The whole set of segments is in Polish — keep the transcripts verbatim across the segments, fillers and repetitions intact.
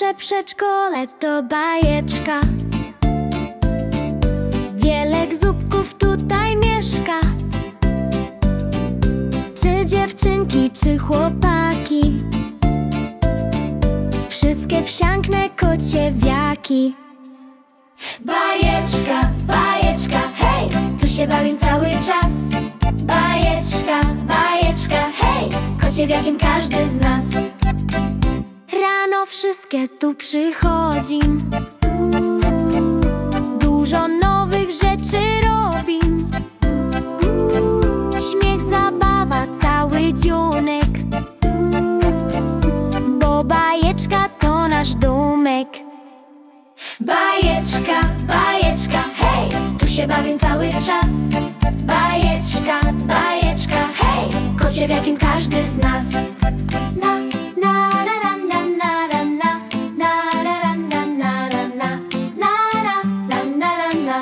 Nasze przedszkole to bajeczka. Wiele zupków tutaj mieszka. Czy dziewczynki, czy chłopaki, wszystkie psiankne kociewiaki. Bajeczka, bajeczka, hej, tu się bawię cały czas. Bajeczka, bajeczka, hej, kociewiakiem każdy z nas. Rano wszystkie tu przychodzim, dużo nowych rzeczy robim. Śmiech, zabawa, cały dzionek, bo bajeczka to nasz domek. Bajeczka, bajeczka, hej, tu się bawię cały czas. Bajeczka, bajeczka, hej, kociewiakiem każdy z nas. Na, na, na, na, na, na, na, na, na, na, na, na, na, na, na, na, na.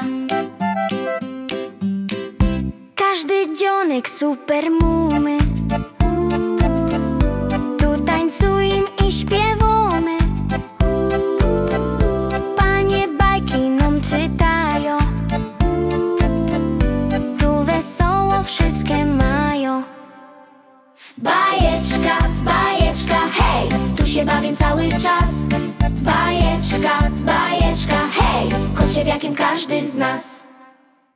Każdy dzionek super mumy, tu tańcują i śpiewamy. Panie bajki nam czytają, tu wesoło wszystkie mają. Bajeczka, bajeczka, hej, tu się bawię cały czas. Bajeczka, bajeczka, hej, kociewiakiem każdy z nas.